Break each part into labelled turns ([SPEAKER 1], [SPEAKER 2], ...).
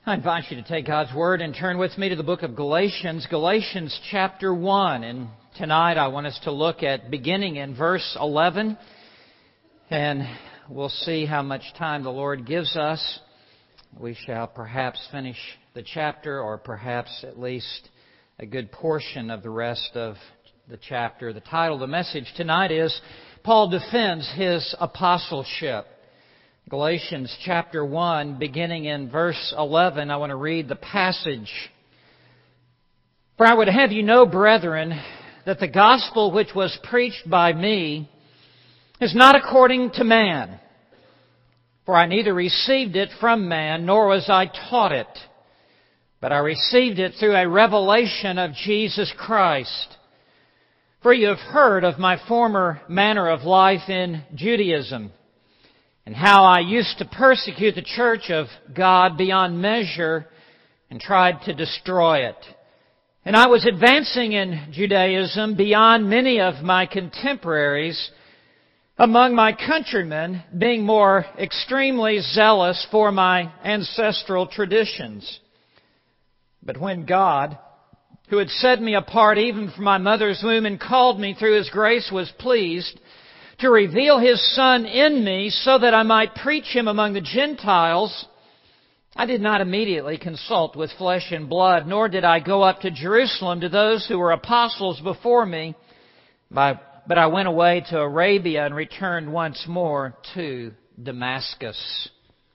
[SPEAKER 1] I invite you to take God's Word and turn with me to the book of Galatians, Galatians chapter 1. And tonight I want us to look at beginning in verse 11. And we'll see how much time the Lord gives us. We shall perhaps finish the chapter, or perhaps at least a good portion of the rest of the chapter. The title of the message tonight is, Paul Defends His Apostleship. Galatians chapter 1, beginning in verse 11, I want to read the passage. For I would have you know, brethren, that the gospel which was preached by me is not according to man. For I neither received it from man, nor was I taught it, but I received it through a revelation of Jesus Christ. For you have heard of my former manner of life in Judaism, and how I used to persecute the church of God beyond measure and tried to destroy it. And I was advancing in Judaism beyond many of my contemporaries among my countrymen, being more extremely zealous for my ancestral traditions. But when God, who had set me apart even from my mother's womb and called me through His grace, was pleased to reveal His Son in me so that I might preach Him among the Gentiles, I did not immediately consult with flesh and blood, nor did I go up to Jerusalem to those who were apostles before me, but I went away to Arabia and returned once more to Damascus.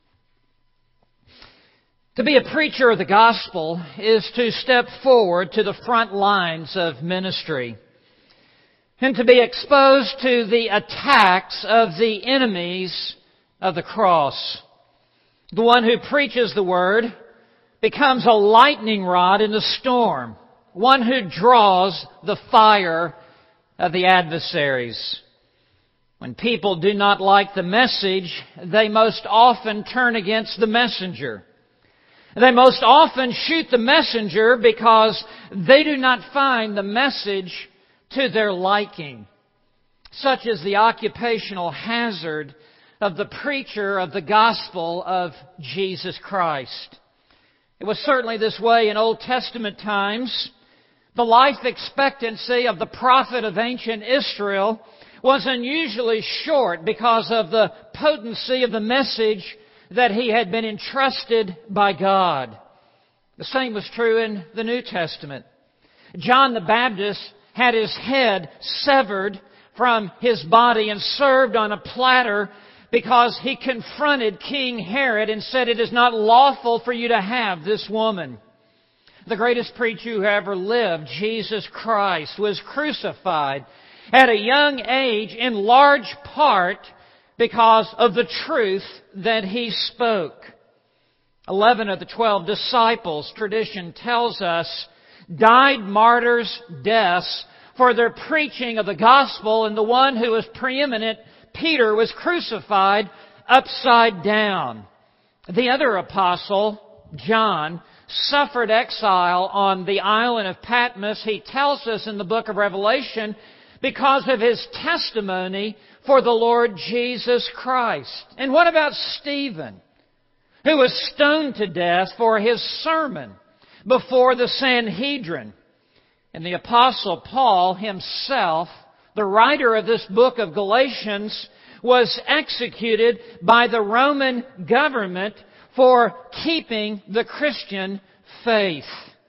[SPEAKER 1] To be a preacher of the gospel is to step forward to the front lines of ministry, and to be exposed to the attacks of the enemies of the cross. The one who preaches the Word becomes a lightning rod in the storm, one who draws the fire of the adversaries. When people do not like the message, they most often turn against the messenger. They most often shoot the messenger because they do not find the message to their liking. Such is the occupational hazard of the preacher of the gospel of Jesus Christ. It was certainly this way in Old Testament times. The life expectancy of the prophet of ancient Israel was unusually short because of the potency of the message that he had been entrusted by God. The same was true in the New Testament. John the Baptist had his head severed from his body and served on a platter because he confronted King Herod and said, "It is not lawful for you to have this woman." The greatest preacher who ever lived, Jesus Christ, was crucified at a young age in large part because of the truth that He spoke. 11 of the 12 disciples, tradition tells us, died martyrs' deaths for their preaching of the gospel, and the one who was preeminent, Peter, was crucified upside down. The other apostle, John, suffered exile on the island of Patmos, he tells us in the book of Revelation, because of his testimony for the Lord Jesus Christ. And what about Stephen, who was stoned to death for his sermon before the Sanhedrin? And the Apostle Paul himself, the writer of this book of Galatians, was executed by the Roman government for keeping the Christian faith.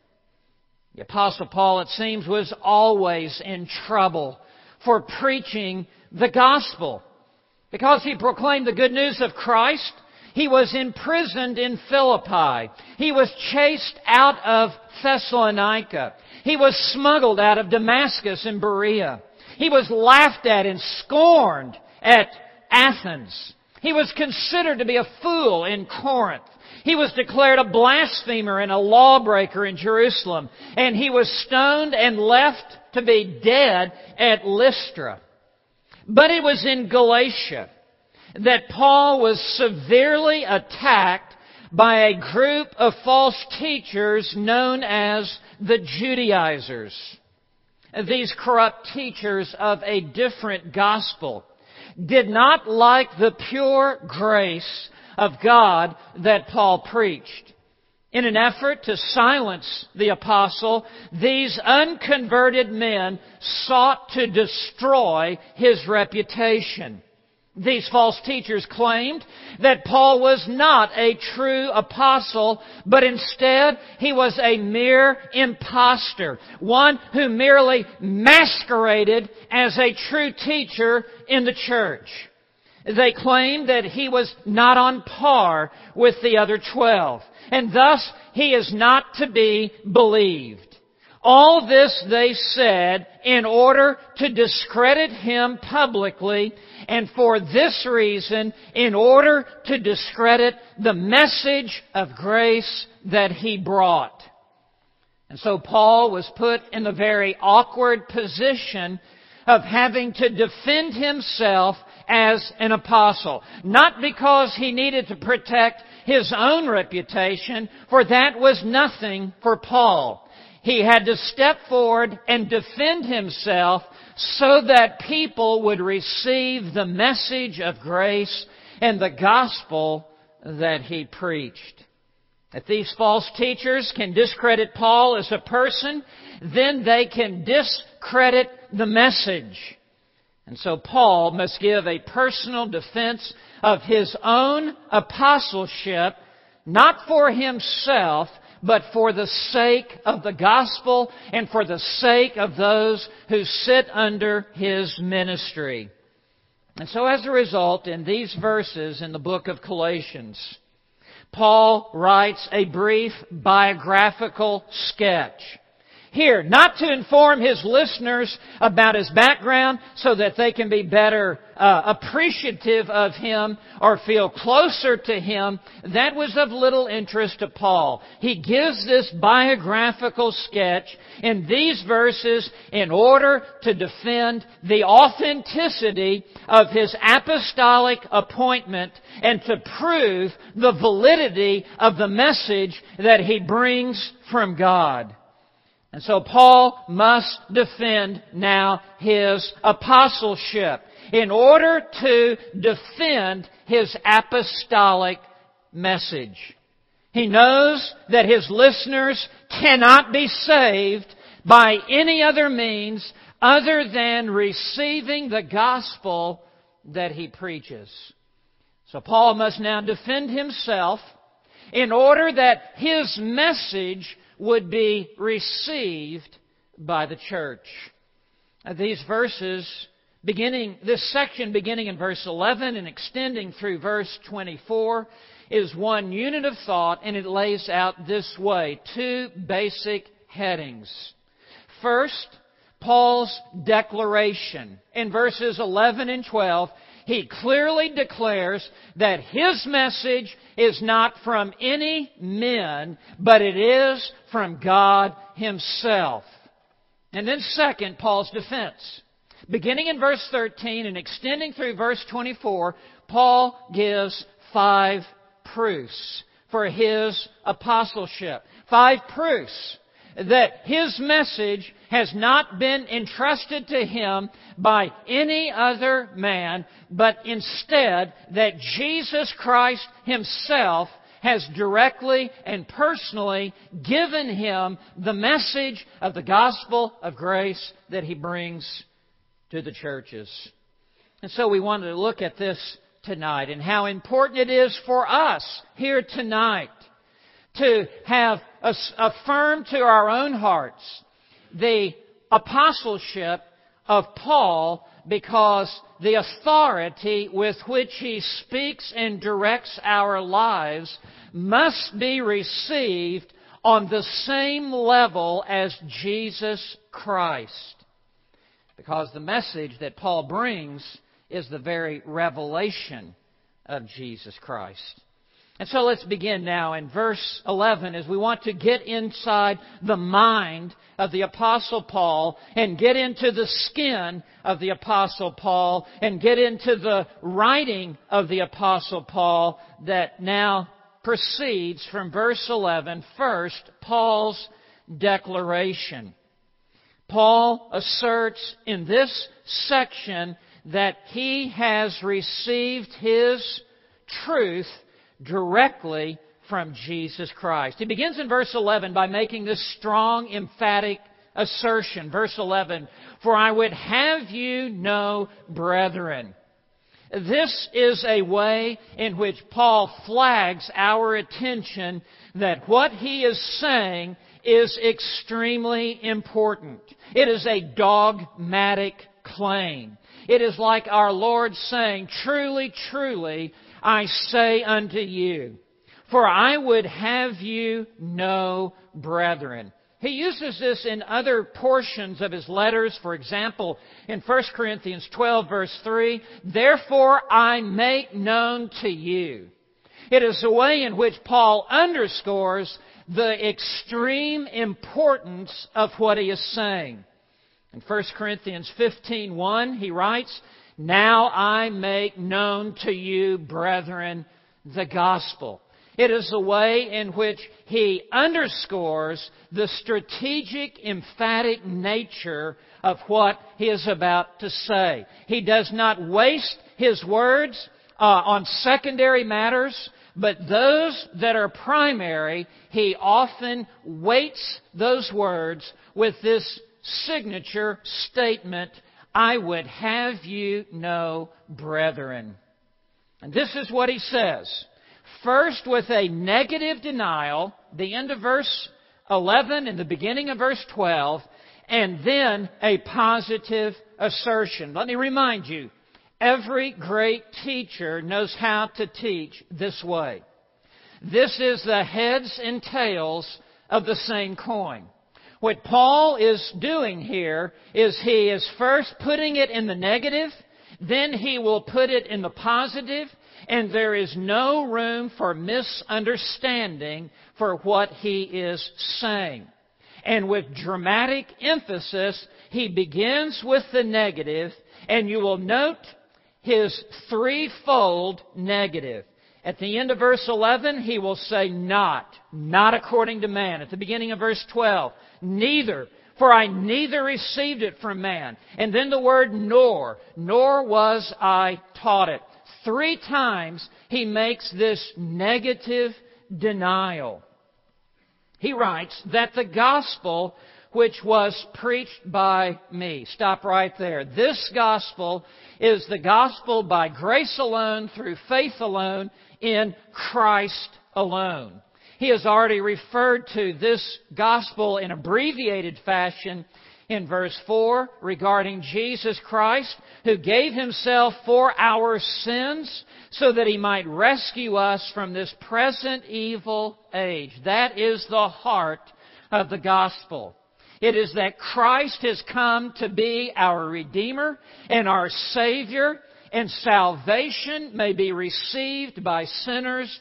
[SPEAKER 1] The Apostle Paul, it seems, was always in trouble for preaching the gospel. Because he proclaimed the good news of Christ, he was imprisoned in Philippi. He was chased out of Thessalonica. He was smuggled out of Damascus and Berea. He was laughed at and scorned at Athens. He was considered to be a fool in Corinth. He was declared a blasphemer and a lawbreaker in Jerusalem. And he was stoned and left to be dead at Lystra. But it was in Galatia that Paul was severely attacked by a group of false teachers known as the Judaizers. These corrupt teachers of a different gospel did not like the pure grace of God that Paul preached. In an effort to silence the apostle, these unconverted men sought to destroy his reputation. These false teachers claimed that Paul was not a true apostle, but instead he was a mere impostor, one who merely masqueraded as a true teacher in the church. They claimed that he was not on par with the other 12, and thus he is not to be believed. All this they said in order to discredit him publicly, and for this reason, in order to discredit the message of grace that he brought. And so Paul was put in the very awkward position of having to defend himself as an apostle. Not because he needed to protect his own reputation, for that was nothing for Paul. He had to step forward and defend himself so that people would receive the message of grace and the gospel that he preached. If these false teachers can discredit Paul as a person, then they can discredit the message. And so Paul must give a personal defense of his own apostleship, not for himself, but for the sake of the gospel and for the sake of those who sit under his ministry. And so as a result, in these verses in the book of Galatians, Paul writes a brief biographical sketch. Here, not to inform his listeners about his background so that they can be better appreciative of him or feel closer to him. That was of little interest to Paul. He gives this biographical sketch in these verses in order to defend the authenticity of his apostolic appointment and to prove the validity of the message that he brings from God. And so Paul must defend now his apostleship in order to defend his apostolic message. He knows that his listeners cannot be saved by any other means other than receiving the gospel that he preaches. So Paul must now defend himself in order that his message would be received by the church. These verses, this section beginning in verse 11 and extending through verse 24, is one unit of thought, and it lays out this way, two basic headings. First, Paul's declaration. In verses 11 and 12, he clearly declares that his message is not from any men, but it is from God Himself. And then second, Paul's defense. Beginning in verse 13 and extending through verse 24, Paul gives 5 proofs for his apostleship. 5 proofs that his message has not been entrusted to him by any other man, but instead that Jesus Christ Himself has directly and personally given him the message of the gospel of grace that he brings to the churches. And so we wanted to look at this tonight and how important it is for us here tonight to have affirmed to our own hearts the apostleship of Paul, because the authority with which he speaks and directs our lives must be received on the same level as Jesus Christ. Because the message that Paul brings is the very revelation of Jesus Christ. And so let's begin now in verse 11 as we want to get inside the mind of the Apostle Paul and get into the skin of the Apostle Paul and get into the writing of the Apostle Paul that now proceeds from verse 11. First, Paul's declaration. Paul asserts in this section that he has received his truth directly from Jesus Christ. He begins in verse 11 by making this strong, emphatic assertion. Verse 11, "For I would have you know, brethren." This is a way in which Paul flags our attention that what he is saying is extremely important. It is a dogmatic claim. It is like our Lord saying, "Truly, truly, I say unto you, for I would have you know, brethren." He uses this in other portions of his letters. For example, in 1 Corinthians 12, verse 3, "Therefore I make known to you." It is the way in which Paul underscores the extreme importance of what he is saying. In 1 Corinthians 15:1, he writes, "Now I make known to you, brethren, the gospel." It is the way in which he underscores the strategic, emphatic nature of what he is about to say. He does not waste his words on secondary matters, but those that are primary, he often weights those words with this signature statement, "I would have you know, brethren." And this is what he says. First, with a negative denial, the end of verse 11 and the beginning of verse 12, and then a positive assertion. Let me remind you, every great teacher knows how to teach this way. This is the heads and tails of the same coin. What Paul is doing here is he is first putting it in the negative, then he will put it in the positive, and there is no room for misunderstanding for what he is saying. And with dramatic emphasis, he begins with the negative, and you will note his threefold negative. At the end of verse 11, he will say, not according to man. At the beginning of verse 12, neither, for I neither received it from man. And then the word nor was I taught it. 3 times he makes this negative denial. He writes that the gospel which was preached by me. Stop right there. This gospel is the gospel by grace alone, through faith alone, in Christ alone. He has already referred to this gospel in abbreviated fashion in verse 4 regarding Jesus Christ, who gave Himself for our sins so that He might rescue us from this present evil age. That is the heart of the gospel. It is that Christ has come to be our Redeemer and our Savior, and salvation may be received by sinners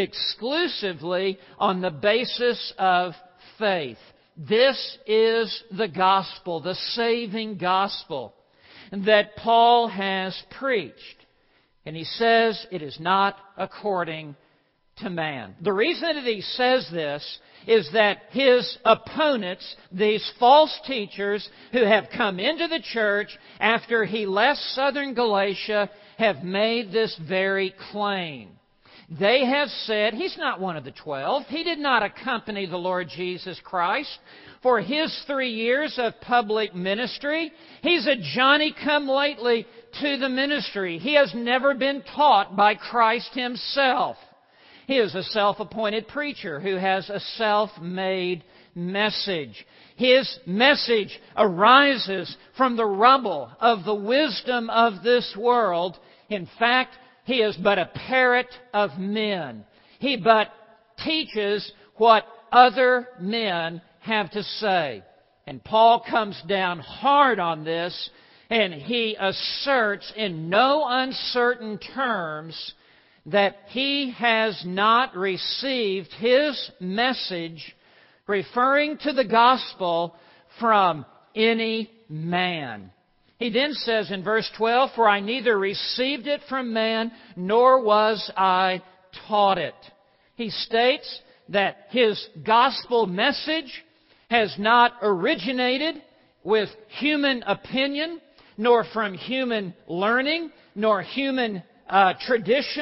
[SPEAKER 1] exclusively on the basis of faith. This is the gospel, the saving gospel that Paul has preached. And he says it is not according to man. The reason that he says this is that his opponents, these false teachers who have come into the church after he left southern Galatia, have made this very claim. They have said, He's not one of the 12. He did not accompany the Lord Jesus Christ for His 3 years of public ministry. He's a Johnny-come-lately to the ministry. He has never been taught by Christ Himself. He is a self-appointed preacher who has a self-made message. His message arises from the rubble of the wisdom of this world. In fact, he is but a parrot of men. He but teaches what other men have to say. And Paul comes down hard on this, and he asserts in no uncertain terms that he has not received his message, referring to the gospel, from any man. He then says in verse 12, "For I neither received it from man, nor was I taught it." He states that his gospel message has not originated with human opinion, nor from human learning, nor human tradition,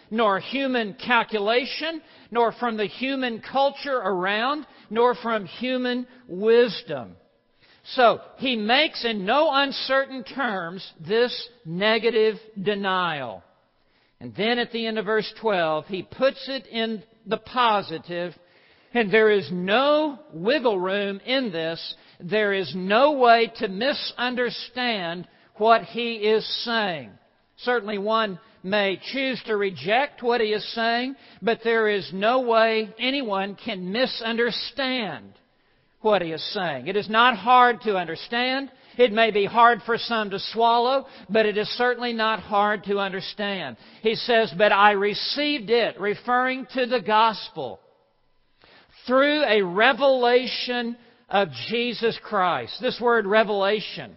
[SPEAKER 1] nor human calculation, nor from the human culture around, nor from human wisdom. So he makes in no uncertain terms this negative denial. And then at the end of verse 12, he puts it in the positive, and there is no wiggle room in this. There is no way to misunderstand what he is saying. Certainly one may choose to reject what he is saying, but there is no way anyone can misunderstand what he is saying. It is not hard to understand. It may be hard for some to swallow, but it is certainly not hard to understand. He says, "But I received it," referring to the gospel, "through a revelation of Jesus Christ." This word revelation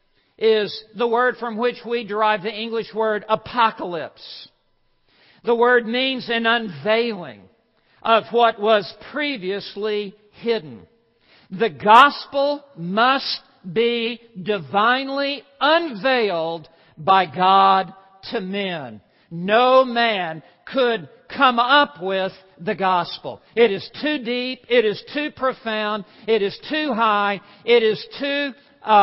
[SPEAKER 1] is the word from which we derive the English word apocalypse. The word means an unveiling of what was previously hidden. The gospel must be divinely unveiled by God to men. No man could come up with the gospel. It is too deep. It is too profound. It is too high. It is too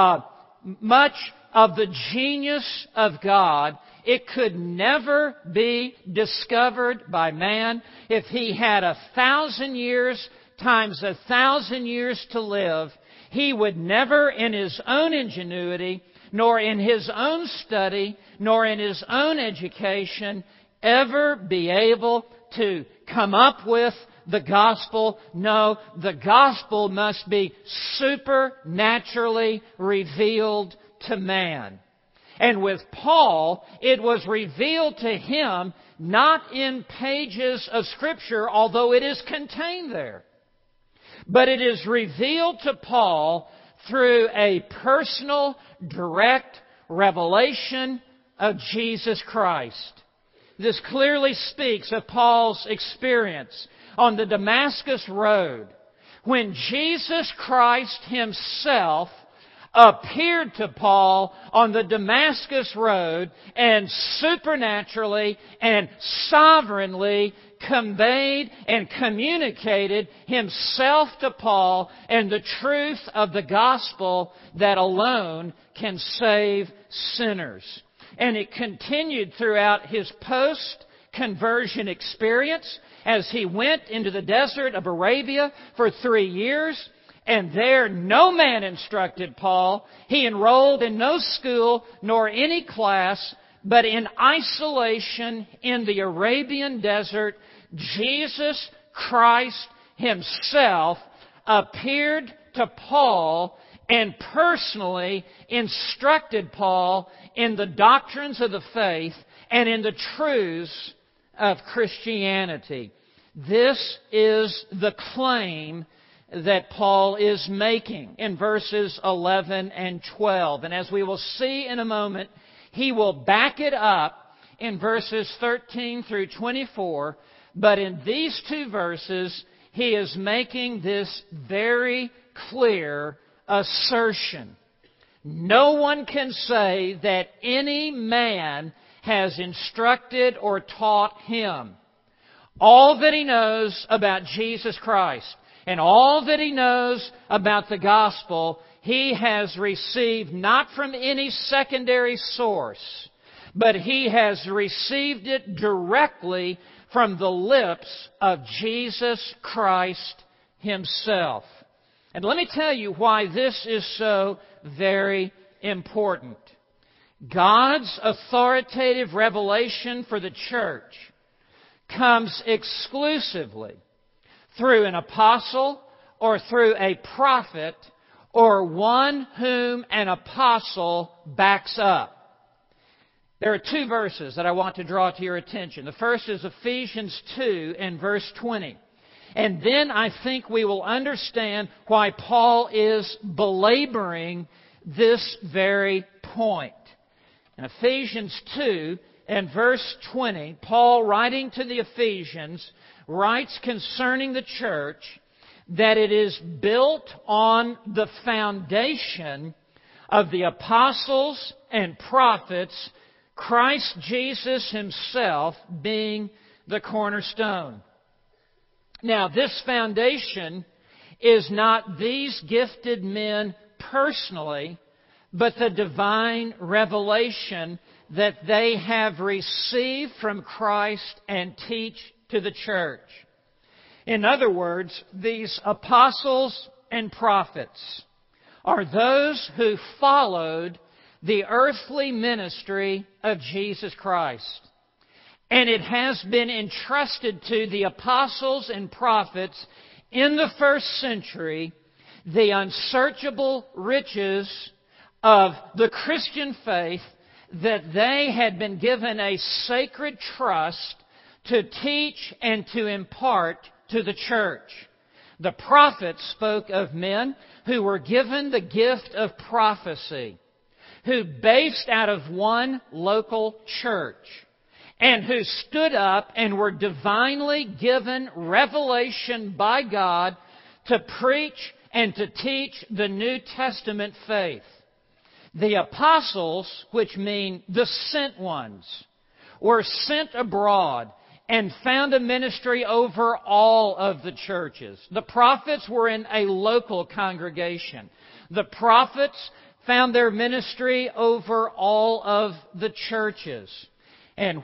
[SPEAKER 1] much of the genius of God. It could never be discovered by man. If he had 1,000 years times 1,000 years to live, he would never in his own ingenuity, nor in his own study, nor in his own education, ever be able to come up with the gospel. No, the gospel must be supernaturally revealed to man. And with Paul, it was revealed to him not in pages of Scripture, although it is contained there, but it is revealed to Paul through a personal, direct revelation of Jesus Christ. This clearly speaks of Paul's experience on the Damascus Road, when Jesus Christ Himself appeared to Paul on the Damascus Road and supernaturally and sovereignly conveyed and communicated Himself to Paul and the truth of the gospel that alone can save sinners. And it continued throughout his post-conversion experience as he went into the desert of Arabia for 3 years. And there no man instructed Paul. He enrolled in no school nor any class, but in isolation in the Arabian desert, Jesus Christ Himself appeared to Paul and personally instructed Paul in the doctrines of the faith and in the truths of Christianity. This is the claim that Paul is making in verses 11 and 12. And as we will see in a moment, he will back it up in verses 13 through 24. But in these two verses, he is making this very clear assertion. No one can say that any man has instructed or taught him. All that he knows about Jesus Christ and all that he knows about the gospel, he has received not from any secondary source, but he has received it directly from the lips of Jesus Christ Himself. And let me tell you why this is so very important. God's authoritative revelation for the church comes exclusively through an apostle or through a prophet or one whom an apostle backs up. There are two verses that I want to draw to your attention. The first is Ephesians 2 and verse 20. And then I think we will understand why Paul is belaboring this very point. In Ephesians 2 and verse 20, Paul, writing to the Ephesians, writes concerning the church that it is built on the foundation of the apostles and prophets, Christ Jesus Himself being the cornerstone. Now, this foundation is not these gifted men personally, but the divine revelation that they have received from Christ and teach to the church. In other words, these apostles and prophets are those who followed the earthly ministry of Jesus Christ. And it has been entrusted to the apostles and prophets in the first century the unsearchable riches of the Christian faith, that they had been given a sacred trust to teach and to impart to the church. The prophets spoke of men who were given the gift of prophecy, who based out of one local church, and who stood up and were divinely given revelation by God to preach and to teach the New Testament faith. The apostles, which mean the sent ones, were sent abroad and found a ministry over all of the churches. The prophets were in a local congregation. The prophets found their ministry over all of the churches. And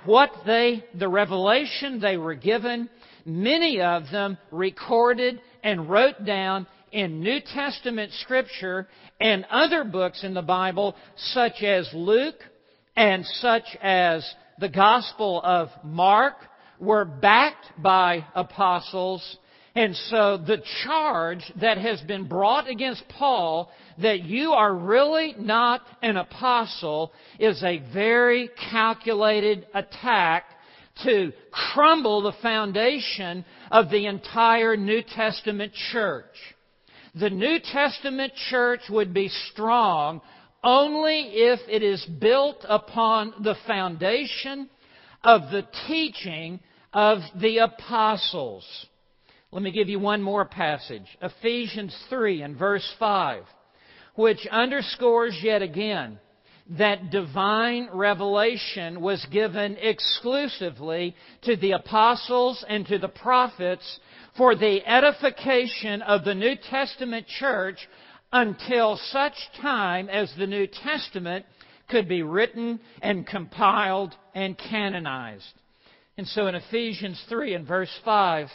[SPEAKER 1] the revelation they were given, many of them recorded and wrote down in New Testament Scripture and other books in the Bible, such as Luke and such as the Gospel of Mark, were backed by apostles. And so the charge that has been brought against Paul, that you are really not an apostle, is a very calculated attack to crumble the foundation of the entire New Testament church. The New Testament church would be strong only if it is built upon the foundation of the teaching of the apostles. Let me give you one more passage, Ephesians 3 and verse 5, which underscores yet again that divine revelation was given exclusively to the apostles and to the prophets for the edification of the New Testament church until such time as the New Testament could be written and compiled and canonized. And so in Ephesians 3 and verse 5,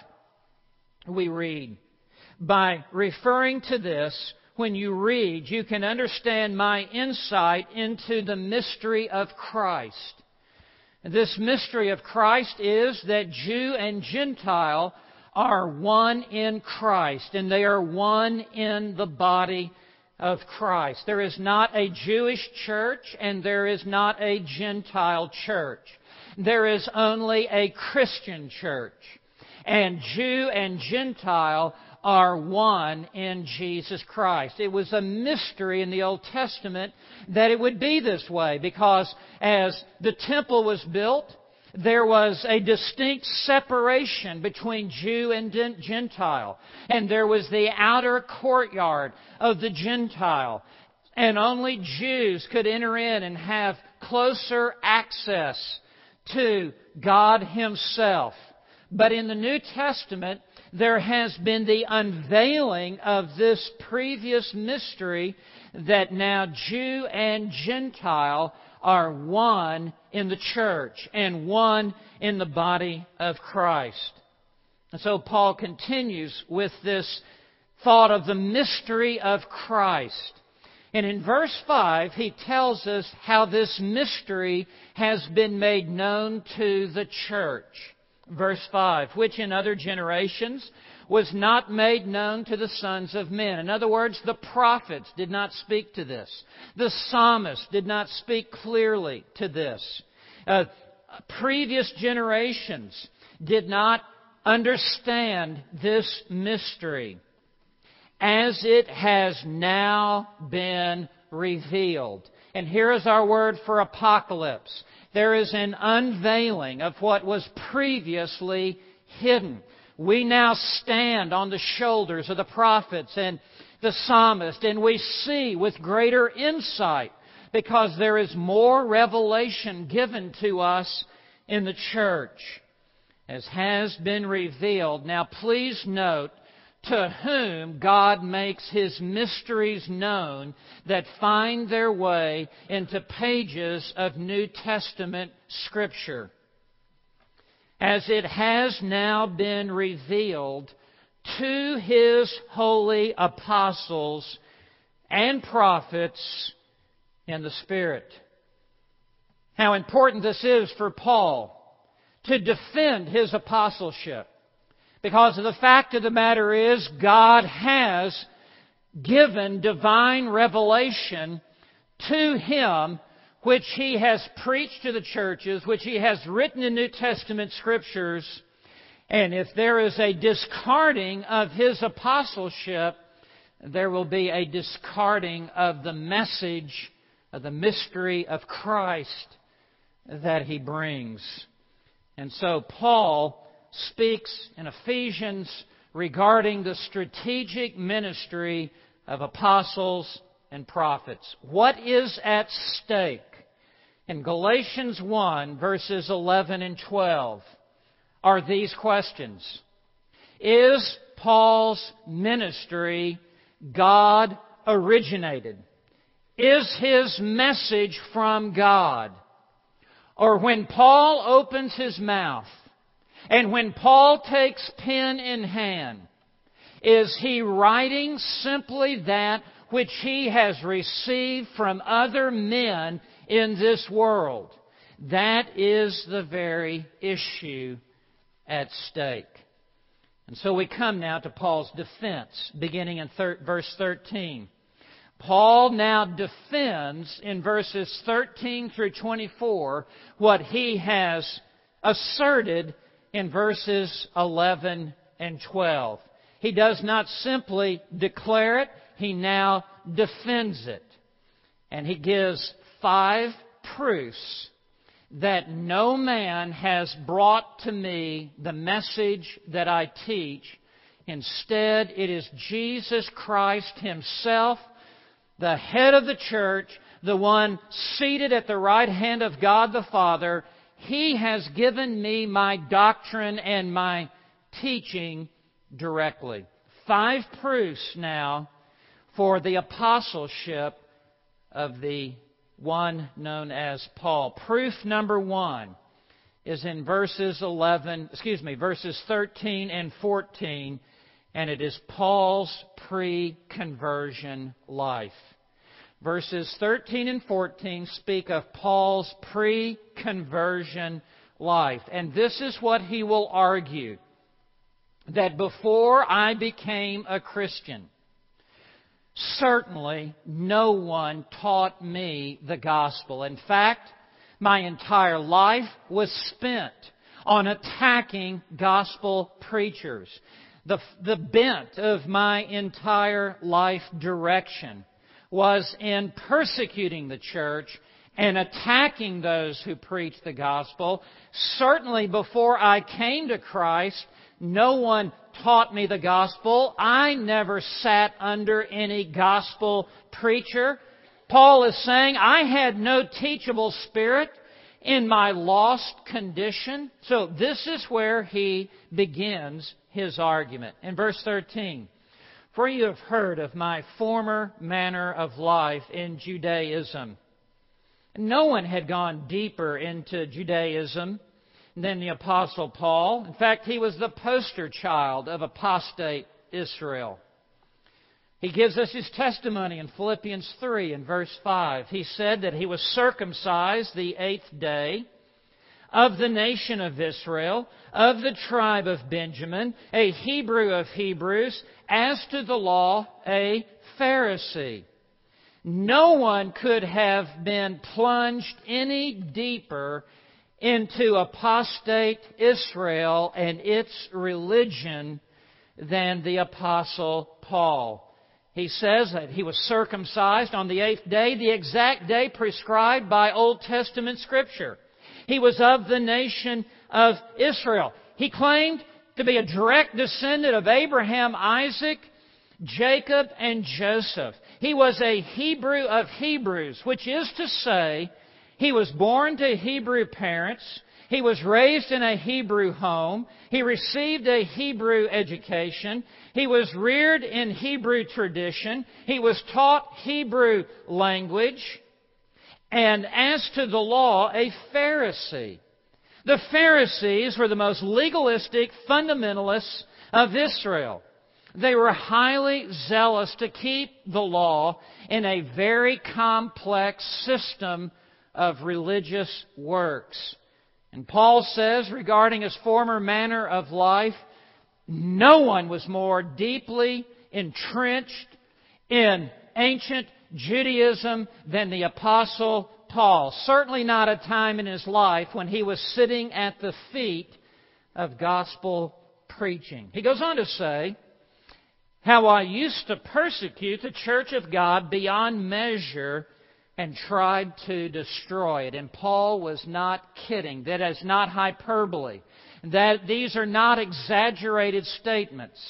[SPEAKER 1] we read, by referring to this, when you read, you can understand my insight into the mystery of Christ. And this mystery of Christ is that Jew and Gentile are one in Christ, and they are one in the body of Christ. There is not a Jewish church, and there is not a Gentile church. There is only a Christian church. And Jew and Gentile are one in Jesus Christ. It was a mystery in the Old Testament that it would be this way, because as the temple was built, there was a distinct separation between Jew and Gentile. And there was the outer courtyard of the Gentile. And only Jews could enter in and have closer access to God Himself. But in the New Testament, there has been the unveiling of this previous mystery that now Jew and Gentile are one in the church and one in the body of Christ. And so Paul continues with this thought of the mystery of Christ. And in verse 5, he tells us how this mystery has been made known to the church. Verse 5, which in other generations was not made known to the sons of men. In other words, the prophets did not speak to this. The psalmist did not speak clearly to this. Previous generations did not understand this mystery as it has now been revealed. And here is our word for apocalypse. There is an unveiling of what was previously hidden. We now stand on the shoulders of the prophets and the psalmist, and we see with greater insight because there is more revelation given to us in the church. as has been revealed. Now please note to whom God makes His mysteries known that find their way into pages of New Testament Scripture. As it has now been revealed to His holy apostles and prophets in the Spirit. How important this is for Paul to defend his apostleship. Because the fact of the matter is, God has given divine revelation to him, which He has preached to the churches, which He has written in New Testament Scriptures. And if there is a discarding of His apostleship, there will be a discarding of the message of the mystery of Christ that He brings. And so Paul speaks in Ephesians regarding the strategic ministry of apostles and prophets. What is at stake? In Galatians 1, verses 11 and 12, are these questions. Is Paul's ministry God originated? Is his message from God? Or when Paul opens his mouth, and when Paul takes pen in hand, is he writing simply that which he has received from other men in this world? That is the very issue at stake. And so we come now to Paul's defense, beginning in verse 13. Paul now defends in verses 13 through 24 what he has asserted in verses 11 and 12. He does not simply declare it, he now defends it. And he gives 5 proofs that no man has brought to me the message that I teach. Instead, it is Jesus Christ Himself, the head of the church, the one seated at the right hand of God the Father. He has given me my doctrine and my teaching directly. 5 proofs now for the apostleship of the one known as Paul. Proof number 1 is in verses 13 and 14, and it is Paul's pre-conversion life. Verses 13 and 14 speak of Paul's pre-conversion life. And this is what he will argue. That before I became a Christian, certainly no one taught me the gospel. In fact, my entire life was spent on attacking gospel preachers. The bent of my entire life direction was in persecuting the church and attacking those who preach the gospel. Certainly before I came to Christ, no one taught me the gospel. I never sat under any gospel preacher. Paul is saying I had no teachable spirit in my lost condition. So this is where he begins his argument. In verse 13, for you have heard of my former manner of life in Judaism. No one had gone deeper into Judaism than the Apostle Paul. In fact, he was the poster child of apostate Israel. He gives us his testimony in Philippians 3 and verse 5. He said that he was circumcised the 8th day, of the nation of Israel, of the tribe of Benjamin, a Hebrew of Hebrews, as to the law, a Pharisee. No one could have been plunged any deeper into apostate Israel and its religion than the Apostle Paul. He says that he was circumcised on the 8th day, the exact day prescribed by Old Testament Scripture. He was of the nation of Israel. He claimed to be a direct descendant of Abraham, Isaac, Jacob, and Joseph. He was a Hebrew of Hebrews, which is to say, he was born to Hebrew parents. He was raised in a Hebrew home. He received a Hebrew education. He was reared in Hebrew tradition. He was taught Hebrew language. And as to the law, a Pharisee. The Pharisees were the most legalistic fundamentalists of Israel. They were highly zealous to keep the law in a very complex system of religious works. And Paul says regarding his former manner of life, no one was more deeply entrenched in ancient Judaism than the Apostle Paul. Certainly not a time in his life when he was sitting at the feet of gospel preaching. He goes on to say, how I used to persecute the church of God beyond measure and tried to destroy it. And Paul was not kidding. That is not hyperbole. That these are not exaggerated statements.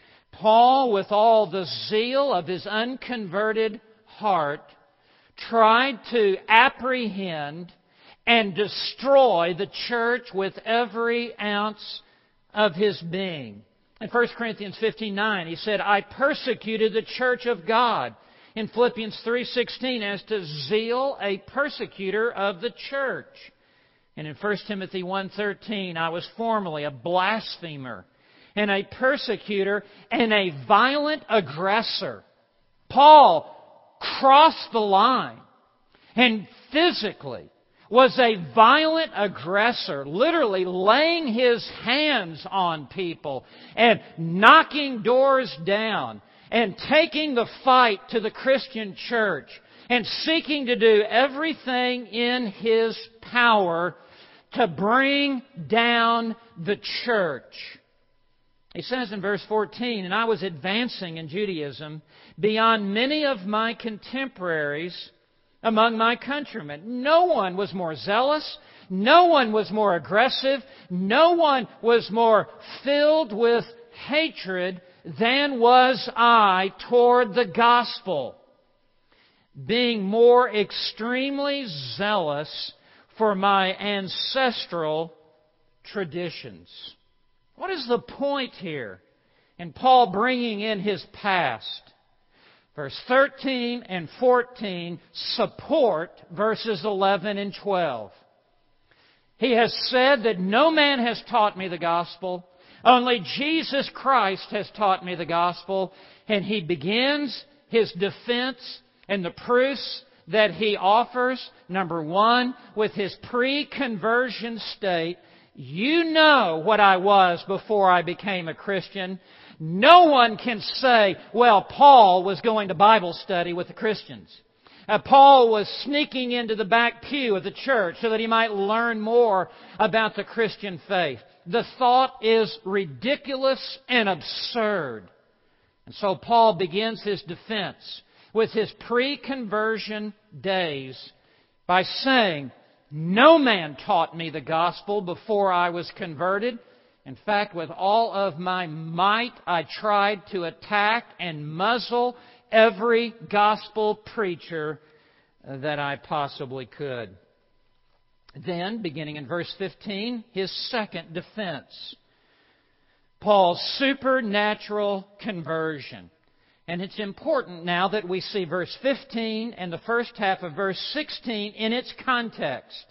[SPEAKER 1] Paul, with all the zeal of his unconverted heart, tried to apprehend and destroy the church with every ounce of his being. In 1 Corinthians 15:9, he said, I persecuted the church of God. In Philippians 3:16, as to zeal, a persecutor of the church. And in 1 Timothy 1:13, I was formerly a blasphemer and a persecutor and a violent aggressor. Paul crossed the line and physically was a violent aggressor, literally laying his hands on people and knocking doors down and taking the fight to the Christian church and seeking to do everything in his power to bring down the church. He says in verse 14, and I was advancing in Judaism beyond many of my contemporaries among my countrymen. No one was more zealous. No one was more aggressive. No one was more filled with hatred than was I toward the gospel, being more extremely zealous for my ancestral traditions. What is the point here in Paul bringing in his past? Verse 13 and 14 support verses 11 and 12. He has said that no man has taught me the gospel. Only Jesus Christ has taught me the gospel. And he begins his defense and the proofs that he offers. Number one, with his pre-conversion state. You know what I was before I became a Christian. No one can say, well, Paul was going to Bible study with the Christians. Paul was sneaking into the back pew of the church so that he might learn more about the Christian faith. The thought is ridiculous and absurd. And so Paul begins his defense with his pre-conversion days by saying, no man taught me the gospel before I was converted. In fact, with all of my might, I tried to attack and muzzle every gospel preacher that I possibly could. Then, beginning in verse 15, his second defense. Paul's supernatural conversion. And it's important now that we see verse 15 and the first half of verse 16 in its context.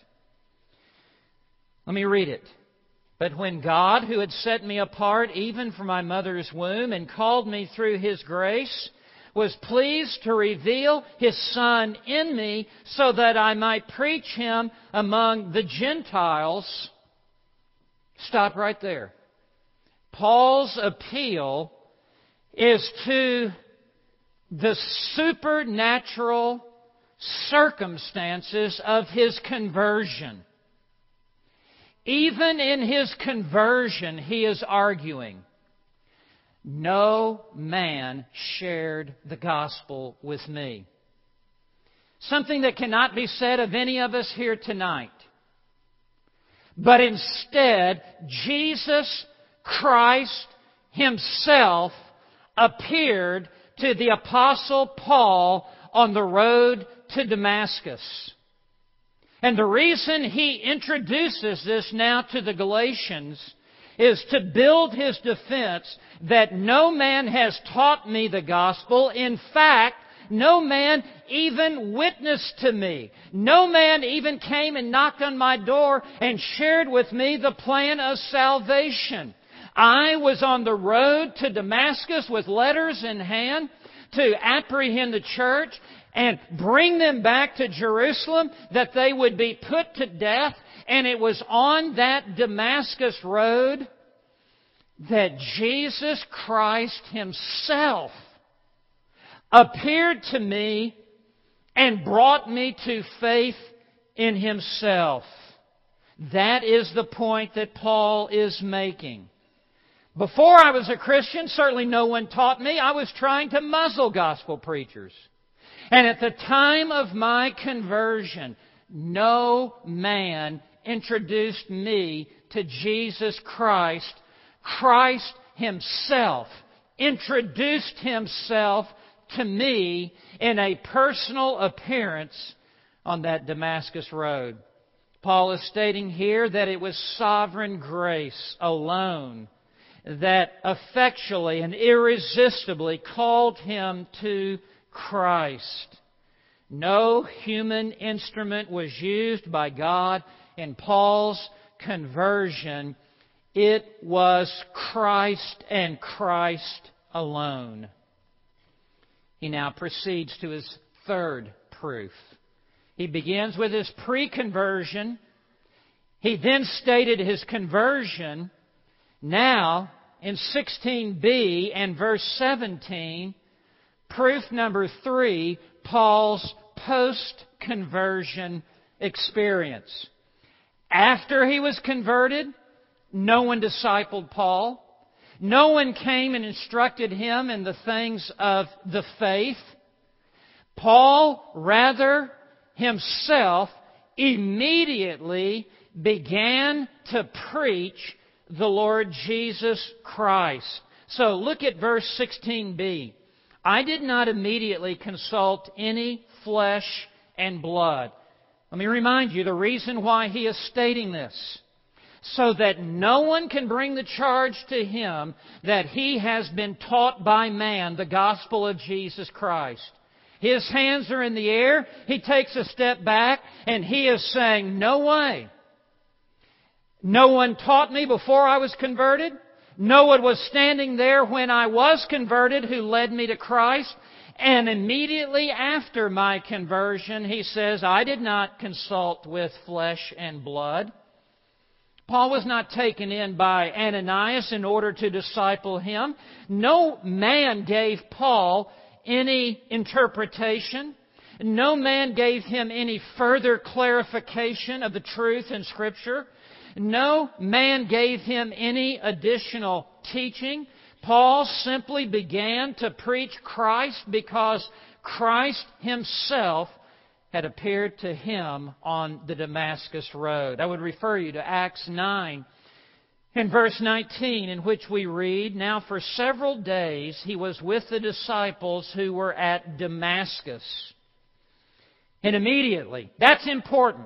[SPEAKER 1] Let me read it. But when God, who had set me apart even from my mother's womb and called me through His grace, was pleased to reveal His Son in me so that I might preach Him among the Gentiles. Stop right there. Paul's appeal is to the supernatural circumstances of his conversion. Even in his conversion, he is arguing, no man shared the gospel with me. Something that cannot be said of any of us here tonight. But instead, Jesus Christ Himself appeared to the Apostle Paul on the road to Damascus. And the reason he introduces this now to the Galatians is to build his defense that no man has taught me the gospel. In fact, no man even witnessed to me. No man even came and knocked on my door and shared with me the plan of salvation. I was on the road to Damascus with letters in hand to apprehend the church and bring them back to Jerusalem that they would be put to death. And it was on that Damascus road that Jesus Christ Himself appeared to me and brought me to faith in Himself. That is the point that Paul is making. Before I was a Christian, certainly no one taught me. I was trying to muzzle gospel preachers. And at the time of my conversion, no man introduced me to Jesus Christ. Christ Himself introduced Himself to me in a personal appearance on that Damascus road. Paul is stating here that it was sovereign grace alone that effectually and irresistibly called him to Christ. No human instrument was used by God in Paul's conversion. It was Christ and Christ alone. He now proceeds to his third proof. He begins with his pre-conversion. He then stated his conversion. Now, in 16b and verse 17, proof number 3, Paul's post-conversion experience. After he was converted, no one discipled Paul. No one came and instructed him in the things of the faith. Paul, rather, himself immediately began to preach the Lord Jesus Christ. So look at verse 16b. I did not immediately consult any flesh and blood. Let me remind you the reason why he is stating this. So that no one can bring the charge to him that he has been taught by man the gospel of Jesus Christ. His hands are in the air. He takes a step back and he is saying, no way. No one taught me before I was converted. No one was standing there when I was converted who led me to Christ. And immediately after my conversion, he says, I did not consult with flesh and blood. Paul was not taken in by Ananias in order to disciple him. No man gave Paul any interpretation. No man gave him any further clarification of the truth in Scripture. No man gave him any additional teaching. Paul simply began to preach Christ because Christ Himself had appeared to him on the Damascus road. I would refer you to Acts 9 in verse 19, in which we read, Now for several days he was with the disciples who were at Damascus. And immediately, that's important,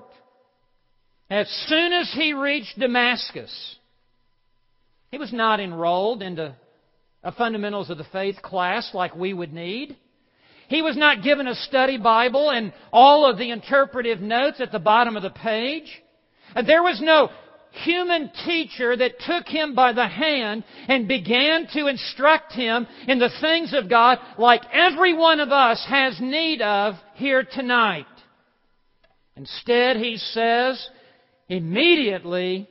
[SPEAKER 1] as soon as he reached Damascus, he was not enrolled into a fundamentals of the faith class like we would need. He was not given a study Bible and all of the interpretive notes at the bottom of the page. There was no human teacher that took him by the hand and began to instruct him in the things of God like every one of us has need of here tonight. Instead, he says, immediately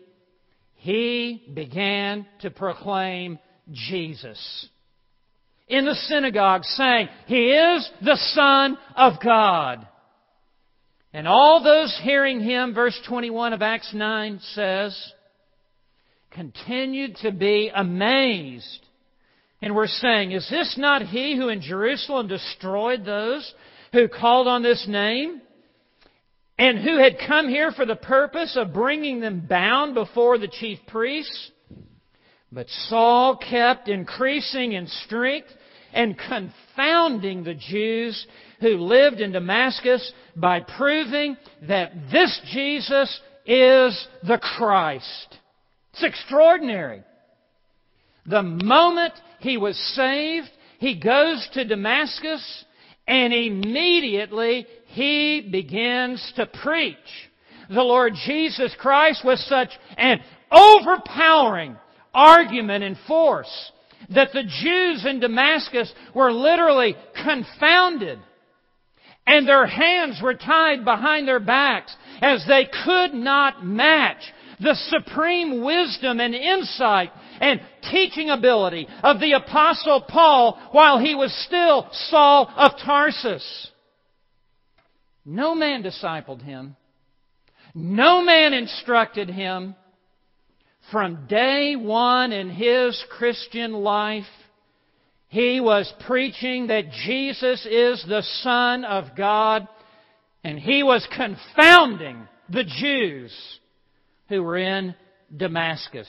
[SPEAKER 1] he began to proclaim Jesus in the synagogue, saying, He is the Son of God. And all those hearing him, verse 21 of Acts 9 says, continued to be amazed. And we're saying, is this not he who in Jerusalem destroyed those who called on this name? And who had come here for the purpose of bringing them bound before the chief priests? But Saul kept increasing in strength and confounding the Jews who lived in Damascus by proving that this Jesus is the Christ. It's extraordinary. The moment he was saved, he goes to Damascus and immediately he begins to preach the Lord Jesus Christ with such an overpowering argument and force that the Jews in Damascus were literally confounded, and their hands were tied behind their backs as they could not match the supreme wisdom and insight and teaching ability of the Apostle Paul while he was still Saul of Tarsus. No man discipled him. No man instructed him. From day one in his Christian life, he was preaching that Jesus is the Son of God, and he was confounding the Jews who were in Damascus.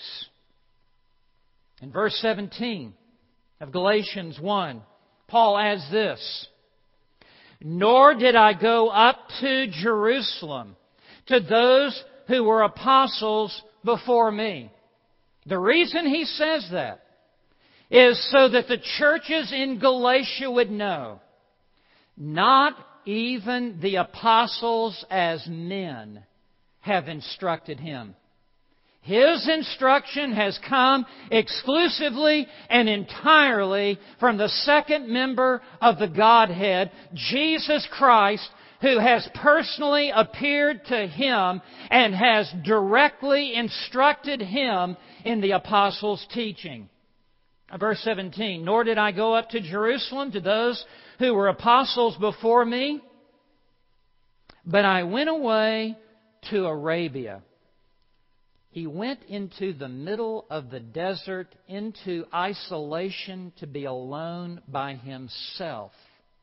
[SPEAKER 1] In verse 17 of Galatians 1, Paul adds this, "Nor did I go up to Jerusalem to those who were apostles before me." The reason he says that is so that the churches in Galatia would know, not even the apostles as men have instructed him. His instruction has come exclusively and entirely from the second member of the Godhead, Jesus Christ, who has personally appeared to him and has directly instructed him in the apostles' teaching. Verse 17, "Nor did I go up to Jerusalem to those who were apostles before me, but I went away to Arabia." He went into the middle of the desert, into isolation, to be alone by himself.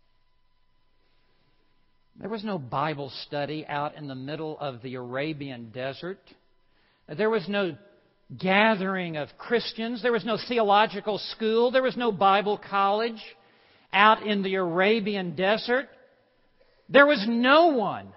[SPEAKER 1] There was no Bible study out in the middle of the Arabian desert. There was no gathering of Christians. There was no theological school. There was no Bible college out in the Arabian desert. There was no one.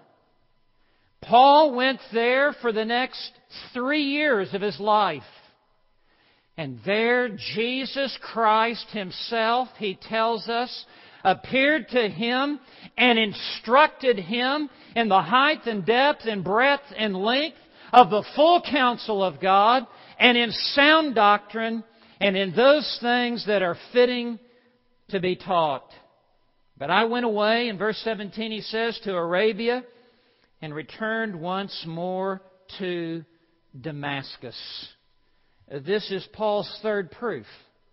[SPEAKER 1] Paul went there for the next 3 years of his life. And there Jesus Christ Himself, he tells us, appeared to him and instructed him in the height and depth and breadth and length of the full counsel of God, and in sound doctrine, and in those things that are fitting to be taught. "But I went away," in verse 17 he says, "to Arabia, and returned once more to Damascus." This is Paul's third proof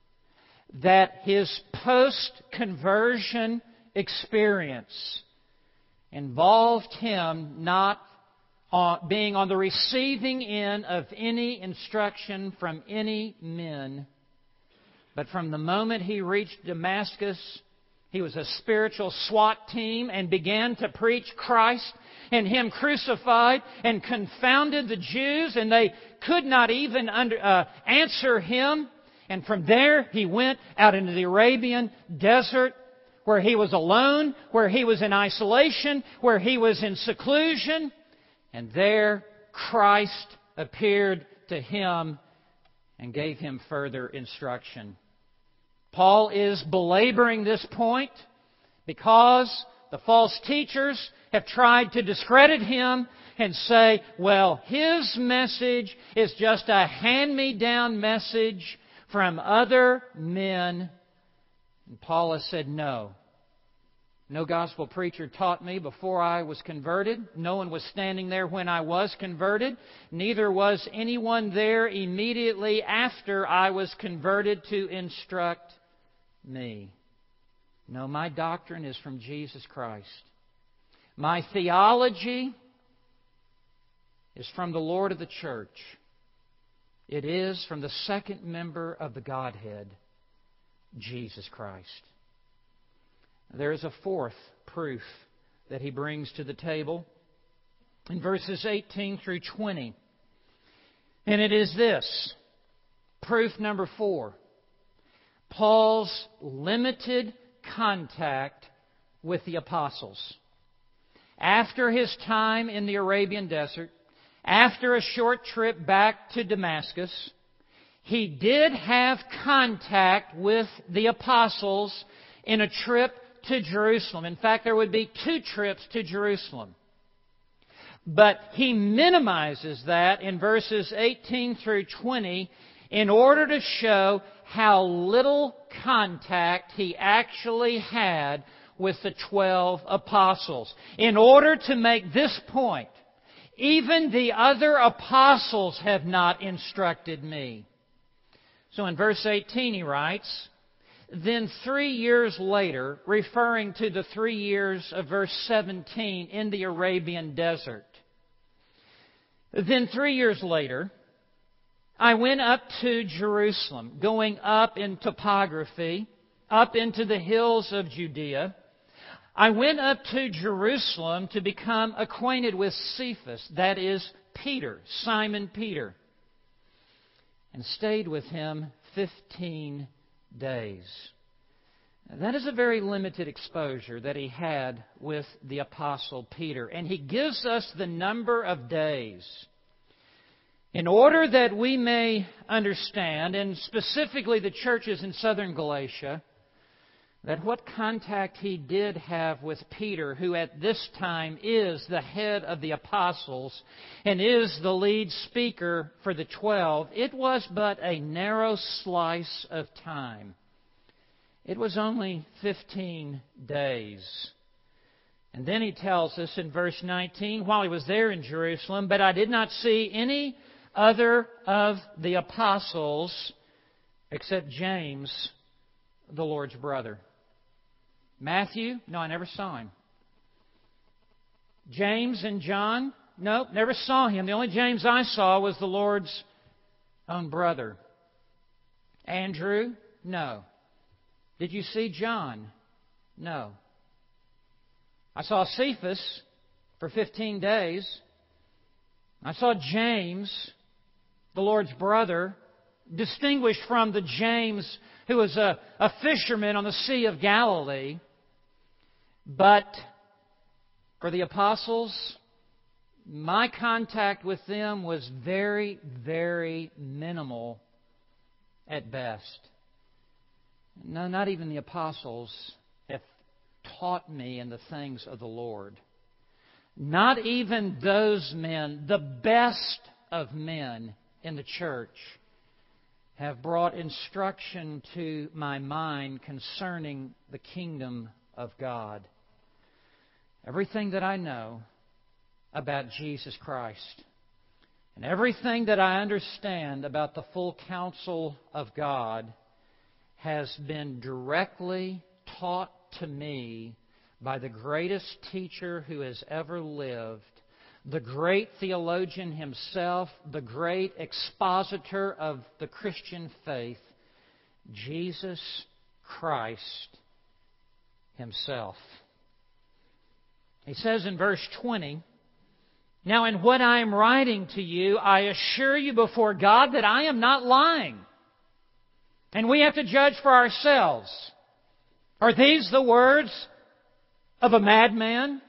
[SPEAKER 1] that his post-conversion experience involved him not being on the receiving end of any instruction from any men, but from the moment he reached Damascus, he was a spiritual SWAT team and began to preach Christ and Him crucified, and confounded the Jews, and they could not even answer him. And from there, he went out into the Arabian desert, where he was alone, where he was in isolation, where he was in seclusion. And there, Christ appeared to him and gave him further instruction. Paul is belaboring this point because the false teachers have tried to discredit him and say, well, his message is just a hand-me-down message from other men. And Paul has said, no. No gospel preacher taught me before I was converted. No one was standing there when I was converted. Neither was anyone there immediately after I was converted to instruct me. No, my doctrine is from Jesus Christ. My theology is from the Lord of the church. It is from the second member of the Godhead, Jesus Christ. There is a fourth proof that he brings to the table in verses 18 through 20. And it is this, proof number 4. Paul's limited contact with the apostles. After his time in the Arabian desert, after a short trip back to Damascus, he did have contact with the apostles in a trip to Jerusalem. In fact, there would be 2 trips to Jerusalem. But he minimizes that in verses 18 through 20 in order to show how little contact he actually had with the 12 apostles. In order to make this point, even the other apostles have not instructed me. So in verse 18 he writes, then 3 years later, referring to the 3 years of verse 17 in the Arabian desert. Then 3 years later, I went up to Jerusalem, going up in topography, up into the hills of Judea. I went up to Jerusalem to become acquainted with Cephas, that is Peter, Simon Peter, and stayed with him 15 days. That is a very limited exposure that he had with the Apostle Peter. And he gives us the number of days in order that we may understand, and specifically the churches in southern Galatia, that what contact he did have with Peter, who at this time is the head of the apostles and is the lead speaker for the 12, it was but a narrow slice of time. It was only 15 days. And then he tells us in verse 19, while he was there in Jerusalem, but I did not see any other of the apostles except James, the Lord's brother. Matthew? No, I never saw him. James and John? No, never saw him. The only James I saw was the Lord's own brother. Andrew? No. Did you see John? No. I saw Cephas for 15 days. I saw James, the Lord's brother, distinguished from the James who was a fisherman on the Sea of Galilee. But for the apostles, my contact with them was very, very minimal at best. No, not even the apostles have taught me in the things of the Lord. Not even those men, the best of men in the church, have brought instruction to my mind concerning the kingdom of God. Everything that I know about Jesus Christ and everything that I understand about the full counsel of God has been directly taught to me by the greatest teacher who has ever lived, the great theologian himself, the great expositor of the Christian faith, Jesus Christ Himself. He says in verse 20, now in what I am writing to you, I assure you before God that I am not lying. And we have to judge for ourselves. Are these the words of a madman?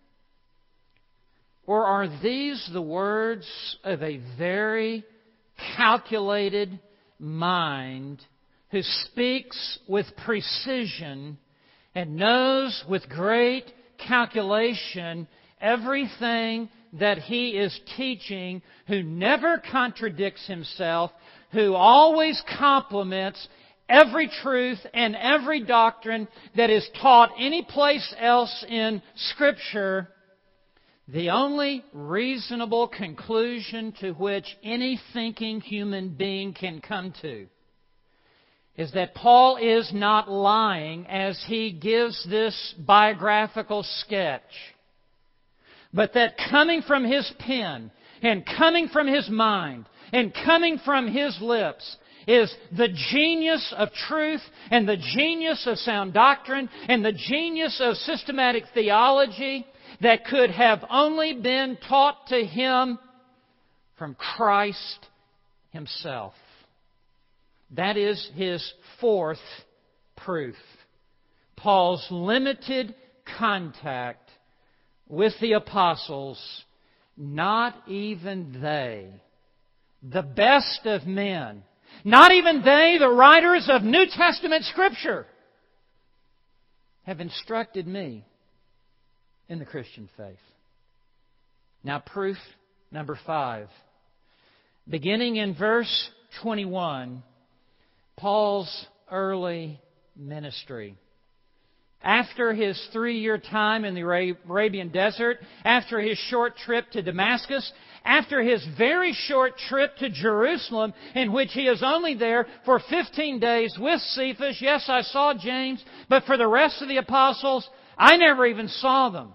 [SPEAKER 1] Or are these the words of a very calculated mind who speaks with precision and knows with great calculation everything that he is teaching, who never contradicts himself, who always complements every truth and every doctrine that is taught any place else in Scripture? The only reasonable conclusion to which any thinking human being can come to is that Paul is not lying as he gives this biographical sketch, but that coming from his pen and coming from his mind and coming from his lips is the genius of truth and the genius of sound doctrine and the genius of systematic theology that could have only been taught to him from Christ Himself. That is his fourth proof. Paul's limited contact with the apostles, not even they, the best of men, not even they, the writers of New Testament Scripture, have instructed me in the Christian faith. Now, proof number 5. Beginning in verse 21, Paul's early ministry. After his 3-year time in the Arabian desert, after his short trip to Damascus, after his very short trip to Jerusalem, in which he is only there for 15 days with Cephas. Yes, I saw James, but for the rest of the apostles, I never even saw them.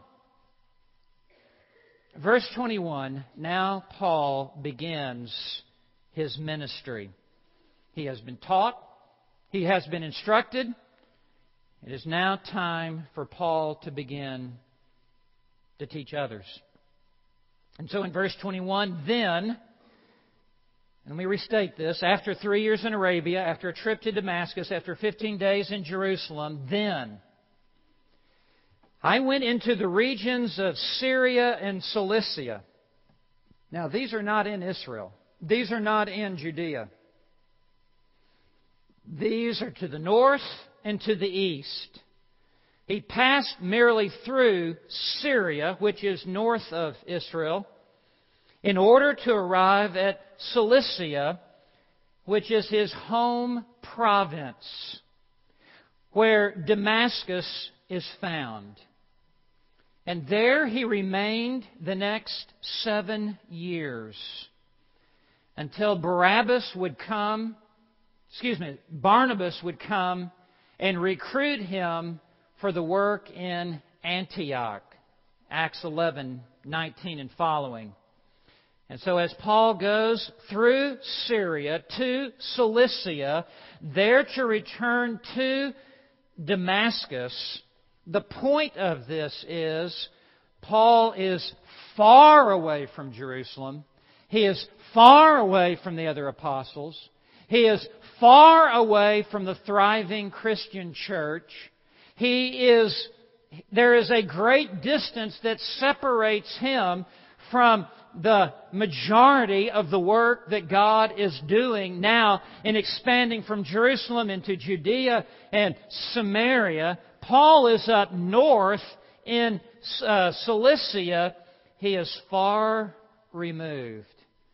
[SPEAKER 1] Verse 21, now Paul begins his ministry. He has been taught. He has been instructed. It is now time for Paul to begin to teach others. And so in verse 21, then, and let me restate this, after 3 years in Arabia, after a trip to Damascus, after 15 days in Jerusalem, then I went into the regions of Syria and Cilicia. Now, these are not in Israel. These are not in Judea. These are to the north and to the east. He passed merely through Syria, which is north of Israel, in order to arrive at Cilicia, which is his home province, where Damascus is found. And there he remained the next 7 years until Barnabas would come and recruit him for the work in Antioch, Acts 11:19 and following. And so as Paul goes through Syria to Cilicia, there to return to Damascus, the point of this is Paul is far away from Jerusalem. He is far away from the other apostles. He is far away from the thriving Christian church. There is a great distance that separates him from the majority of the work that God is doing now in expanding from Jerusalem into Judea and Samaria. Paul is up north in Cilicia. He is far removed.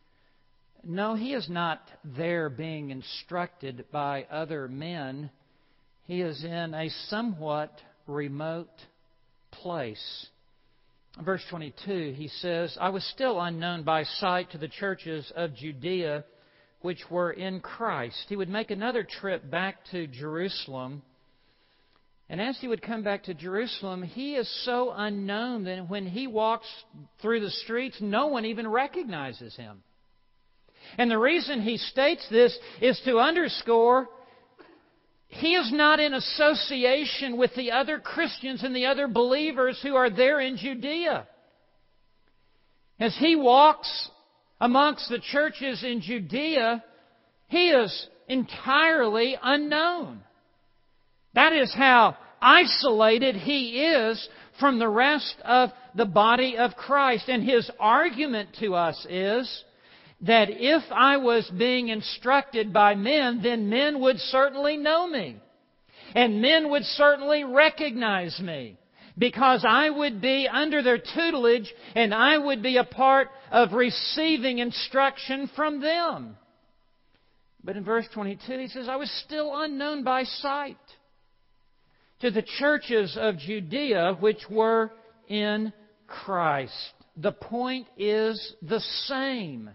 [SPEAKER 1] No, he is not there being instructed by other men. He is in a somewhat remote place. Verse 22, he says, I was still unknown by sight to the churches of Judea which were in Christ. He would make another trip back to Jerusalem. And as he would come back to Jerusalem, he is so unknown that when he walks through the streets, no one even recognizes him. And the reason he states this is to underscore he is not in association with the other Christians and the other believers who are there in Judea. As he walks amongst the churches in Judea, he is entirely unknown. That is how isolated he is from the rest of the body of Christ. And his argument to us is that if I was being instructed by men, then men would certainly know me. And men would certainly recognize me. Because I would be under their tutelage and I would be a part of receiving instruction from them. But in verse 22 he says, I was still unknown by sight to the churches of Judea which were in Christ. The point is the same.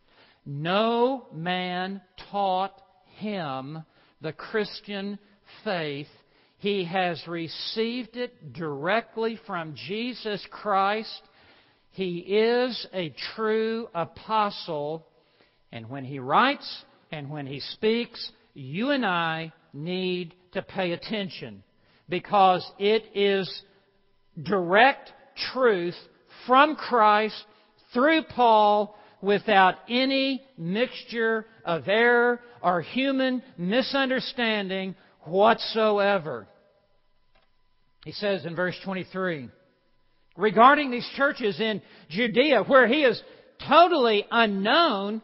[SPEAKER 1] No man taught him the Christian faith. He has received it directly from Jesus Christ. He is a true apostle. And when he writes and when he speaks, you and I need to pay attention, because it is direct truth from Christ through Paul, without any mixture of error or human misunderstanding whatsoever. He says in verse 23, regarding these churches in Judea, where He is totally unknown,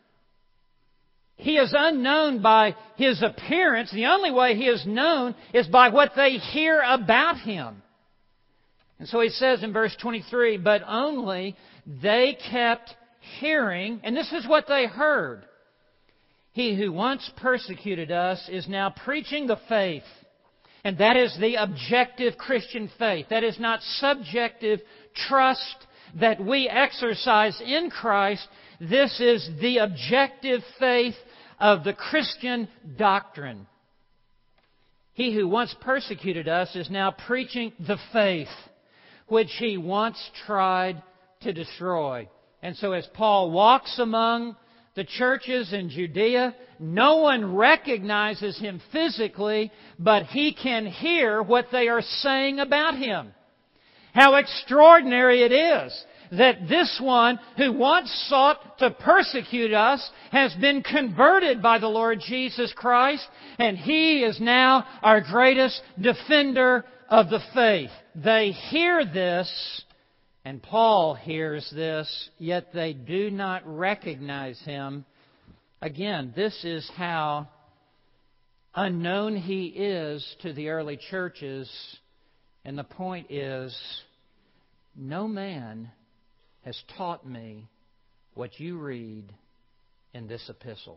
[SPEAKER 1] He is unknown by His appearance. The only way He is known is by what they hear about Him. And so He says in verse 23, but only they kept hearing, and this is what they heard. He who once persecuted us is now preaching the faith. And that is the objective Christian faith. That is not subjective trust that we exercise in Christ. This is the objective faith of the Christian doctrine. He who once persecuted us is now preaching the faith which he once tried to destroy. And so as Paul walks among the churches in Judea, no one recognizes him physically, but he can hear what they are saying about him. How extraordinary it is that this one who once sought to persecute us has been converted by the Lord Jesus Christ, and He is now our greatest defender of the faith. They hear this, and Paul hears this, yet they do not recognize him. Again, this is how unknown he is to the early churches. And the point is, no man has taught me what you read in this epistle.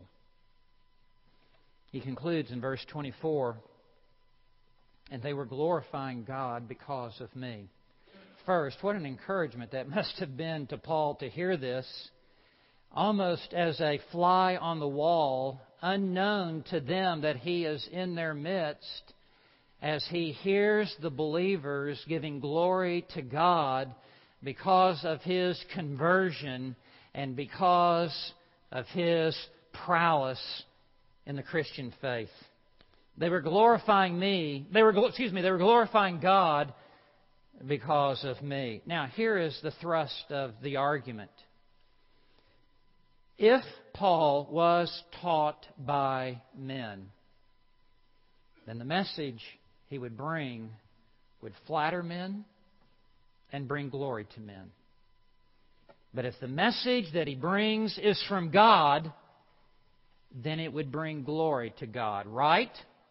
[SPEAKER 1] He concludes in verse 24, and they were glorifying God because of me. First, what an encouragement that must have been to Paul to hear this, almost as a fly on the wall, unknown to them that he is in their midst, as he hears the believers giving glory to God because of his conversion and because of his prowess in the Christian faith. They were glorifying They were glorifying God because of me. Now, here is the thrust of the argument. If Paul was taught by men, then the message he would bring would flatter men and bring glory to men. But if the message that he brings is from God, then it would bring glory to God, right?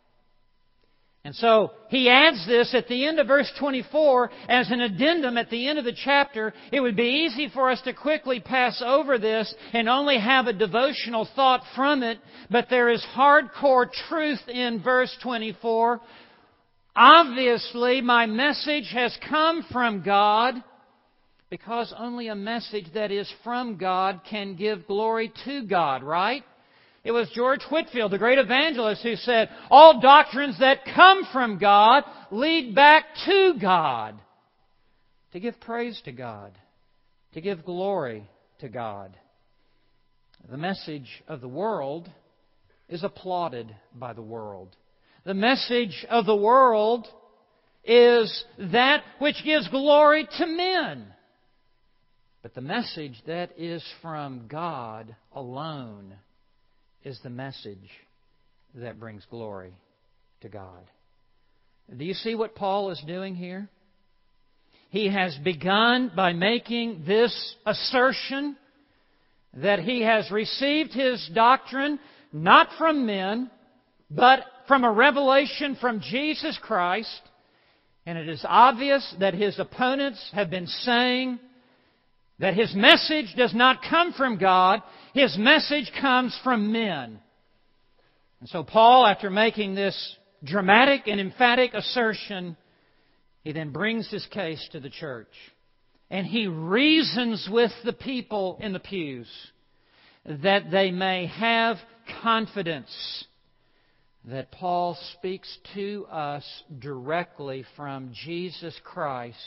[SPEAKER 1] And so he adds this at the end of verse 24 as an addendum at the end of the chapter. It would be easy for us to quickly pass over this and only have a devotional thought from it, but there is hardcore truth in verse 24. Obviously, my message has come from God, because only a message that is from God can give glory to God, right? It was George Whitefield, the great evangelist, who said, all doctrines that come from God lead back to God, to give praise to God, to give glory to God. The message of the world is applauded by the world. The message of the world is that which gives glory to men. But the message that is from God alone is the message that brings glory to God. Do you see what Paul is doing here? He has begun by making this assertion that he has received his doctrine not from men, but from a revelation from Jesus Christ. And it is obvious that his opponents have been saying that his message does not come from God. His message comes from men. And so Paul, after making this dramatic and emphatic assertion, he then brings his case to the church. And he reasons with the people in the pews that they may have confidence that Paul speaks to us directly from Jesus Christ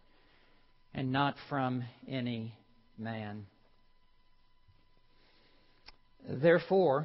[SPEAKER 1] and not from any man. Therefore,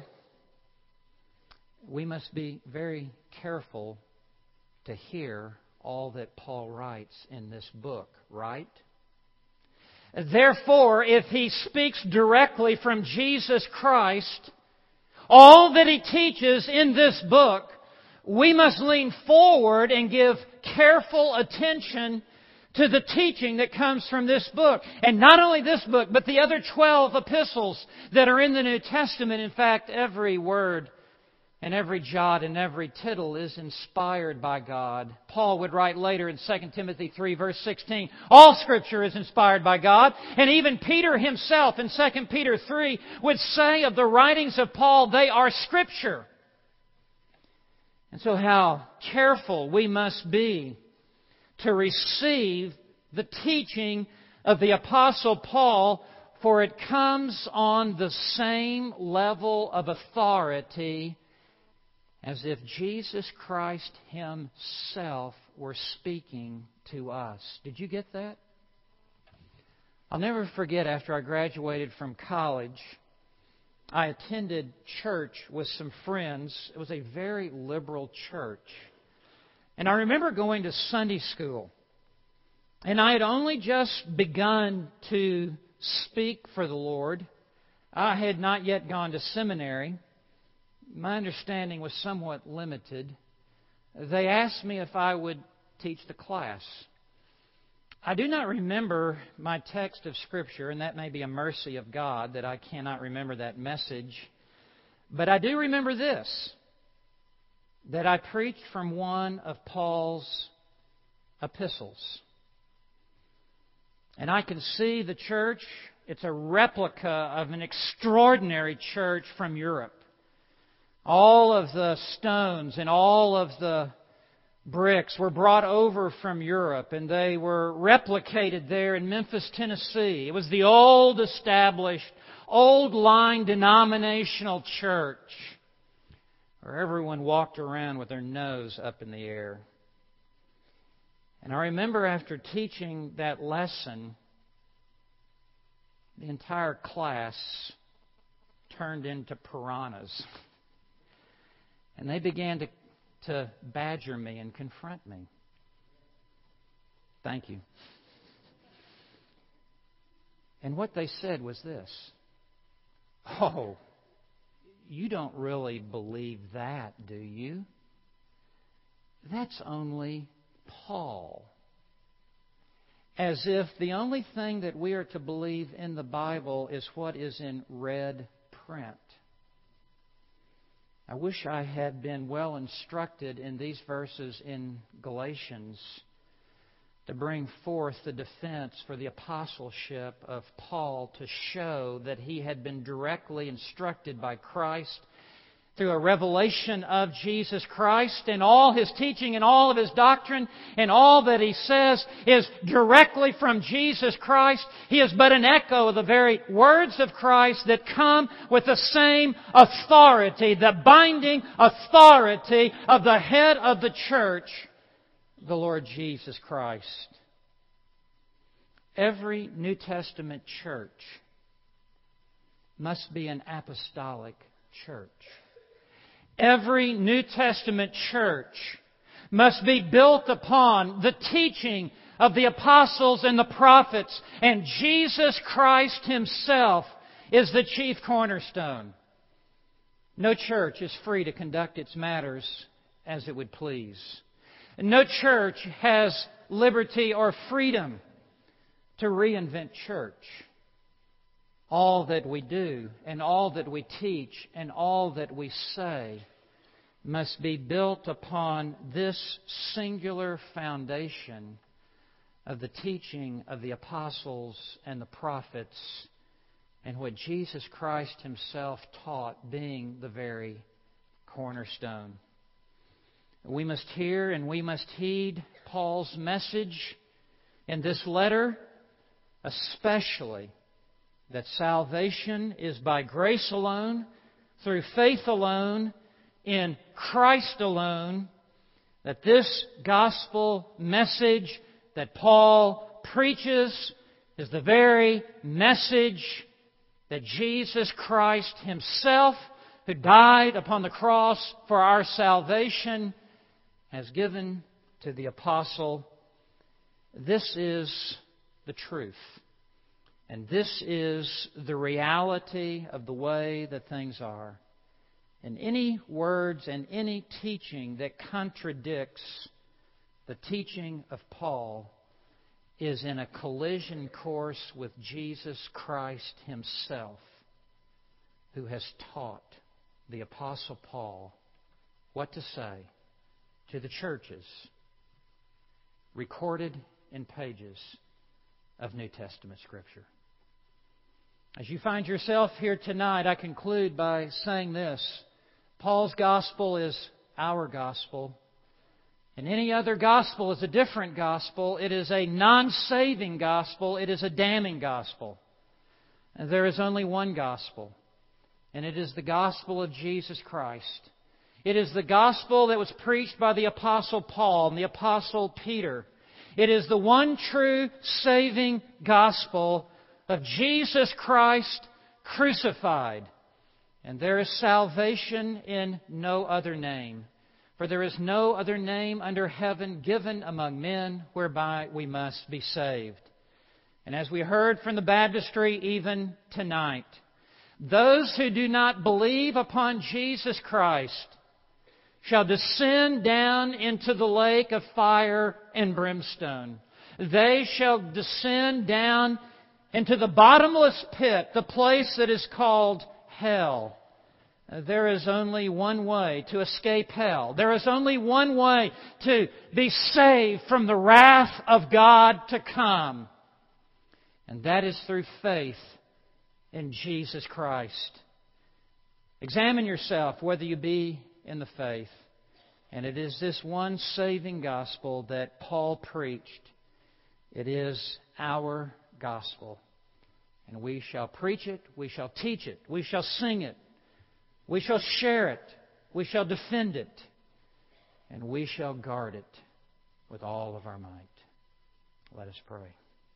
[SPEAKER 1] we must be very careful to hear all that Paul writes in this book, right? Therefore, if he speaks directly from Jesus Christ, all that he teaches in this book, we must lean forward and give careful attention to the teaching that comes from this book. And not only this book, but the other 12 epistles that are in the New Testament. In fact, every word and every jot and every tittle is inspired by God. Paul would write later in 2 Timothy 3 verse 16, all Scripture is inspired by God. And even Peter himself in 2 Peter 3 would say of the writings of Paul, they are Scripture. And so how careful we must be to receive the teaching of the Apostle Paul, for it comes on the same level of authority as if Jesus Christ Himself were speaking to us. Did you get that? I'll never forget, after I graduated from college, I attended church with some friends. It was a very liberal church. And I remember going to Sunday school. And I had only just begun to speak for the Lord. I had not yet gone to seminary. My understanding was somewhat limited. They asked me if I would teach the class. I do not remember my text of Scripture, and that may be a mercy of God that I cannot remember that message. But I do remember this, that I preached from one of Paul's epistles. And I can see the church. It's a replica of an extraordinary church from Europe. All of the stones and all of the bricks were brought over from Europe, and they were replicated there in Memphis, Tennessee. It was the old established, old line denominational church where everyone walked around with their nose up in the air. And I remember after teaching that lesson, the entire class turned into piranhas. And they began to badger me and confront me. Thank you. And what they said was this: "Oh, you don't really believe that, do you? That's only Paul." As if the only thing that we are to believe in the Bible is what is in red print. I wish I had been well instructed in these verses in Galatians to bring forth the defense for the apostleship of Paul, to show that he had been directly instructed by Christ through a revelation of Jesus Christ, and all His teaching and all of His doctrine and all that He says is directly from Jesus Christ. He is but an echo of the very words of Christ that come with the same authority, the binding authority of the head of the church, the Lord Jesus Christ. Every New Testament church must be an apostolic church. Every New Testament church must be built upon the teaching of the apostles and the prophets, and Jesus Christ Himself is the chief cornerstone. No church is free to conduct its matters as it would please. No church has liberty or freedom to reinvent church. All that we do and all that we teach and all that we say must be built upon this singular foundation of the teaching of the apostles and the prophets, and what Jesus Christ Himself taught, being the very cornerstone. We must hear and we must heed Paul's message in this letter, especially that salvation is by grace alone, through faith alone, in Christ alone, that this gospel message that Paul preaches is the very message that Jesus Christ Himself, who died upon the cross for our salvation, has given to the apostle. This is the truth. And this is the reality of the way that things are. And any words and any teaching that contradicts the teaching of Paul is in a collision course with Jesus Christ Himself, who has taught the Apostle Paul what to say to the churches, recorded in pages of New Testament Scripture. As you find yourself here tonight, I conclude by saying this. Paul's gospel is our gospel. And any other gospel is a different gospel. It is a non-saving gospel. It is a damning gospel. And there is only one gospel. And it is the gospel of Jesus Christ. It is the gospel that was preached by the Apostle Paul and the Apostle Peter. It is the one true saving gospel of Jesus Christ crucified. And there is salvation in no other name. For there is no other name under heaven given among men whereby we must be saved. And as we heard from the baptistry even tonight, those who do not believe upon Jesus Christ shall descend down into the lake of fire and brimstone. They shall descend down into the bottomless pit, the place that is called hell. There is only one way to escape hell. There is only one way to be saved from the wrath of God to come. And that is through faith in Jesus Christ. Examine yourself whether you be in the faith. And it is this one saving gospel that Paul preached. It is our gospel. And we shall preach it, we shall teach it, we shall sing it, we shall share it, we shall defend it, and we shall guard it with all of our might. Let us pray.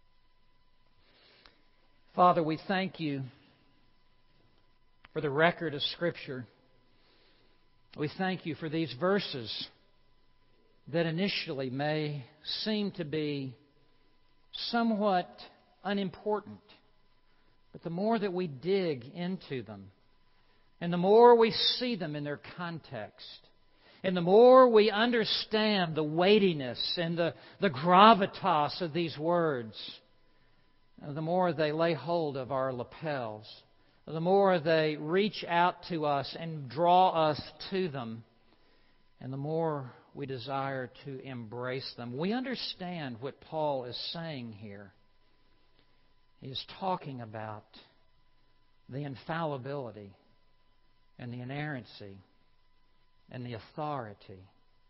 [SPEAKER 1] Father, we thank You for the record of Scripture. We thank You for these verses that initially may seem to be somewhat unimportant. But the more that we dig into them, and the more we see them in their context, and the more we understand the weightiness and the gravitas of these words, the more they lay hold of our lapels, the more they reach out to us and draw us to them, and the more we desire to embrace them. We understand what Paul is saying here. He is talking about the infallibility and the inerrancy and the authority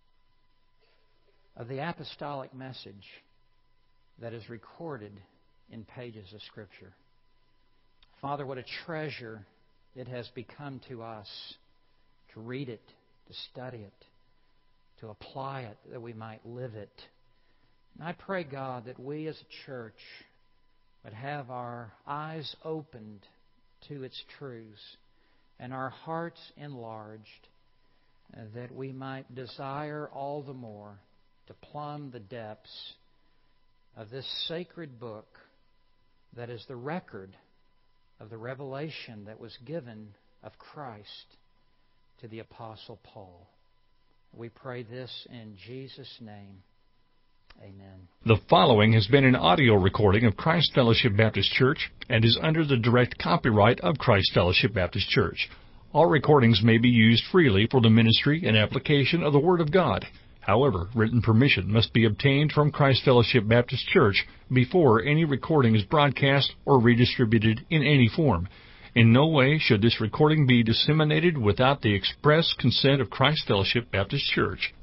[SPEAKER 1] of the apostolic message that is recorded in pages of Scripture. Father, what a treasure it has become to us to read it, to study it, to apply it, that we might live it. And I pray, God, that we as a church would have our eyes opened to its truths and our hearts enlarged, that we might desire all the more to plumb the depths of this sacred book that is the record of the revelation that was given of Christ to the Apostle Paul. We pray this in Jesus' name. Amen.
[SPEAKER 2] The following has been an audio recording of Christ Fellowship Baptist Church and is under the direct copyright of Christ Fellowship Baptist Church. All recordings may be used freely for the ministry and application of the Word of God. However, written permission must be obtained from Christ Fellowship Baptist Church before any recording is broadcast or redistributed in any form. In no way should this recording be disseminated without the express consent of Christ Fellowship Baptist Church.